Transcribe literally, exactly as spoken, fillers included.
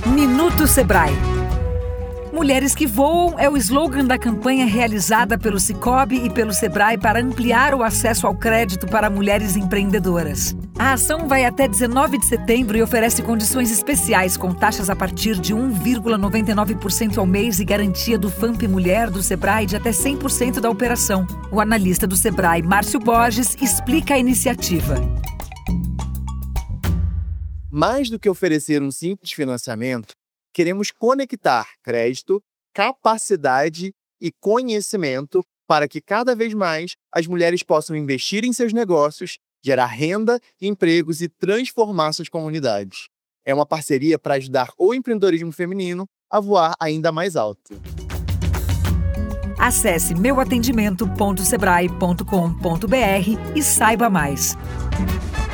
Minuto Sebrae. Mulheres que Voam é o slogan da campanha realizada pelo Sicoob e pelo Sebrae para ampliar o acesso ao crédito para mulheres empreendedoras. A ação vai até dezenove de setembro e oferece condições especiais com taxas a partir de um vírgula noventa e nove por cento ao mês e garantia do F A M P Mulher do Sebrae de até cem por cento da operação. O analista do Sebrae, Márcio Borges, explica a iniciativa. Mais do que oferecer um simples financiamento, queremos conectar crédito, capacidade e conhecimento para que cada vez mais as mulheres possam investir em seus negócios, gerar renda, empregos e transformar suas comunidades. É uma parceria para ajudar o empreendedorismo feminino a voar ainda mais alto. Acesse meu atendimento ponto sebrae ponto com ponto br e saiba mais.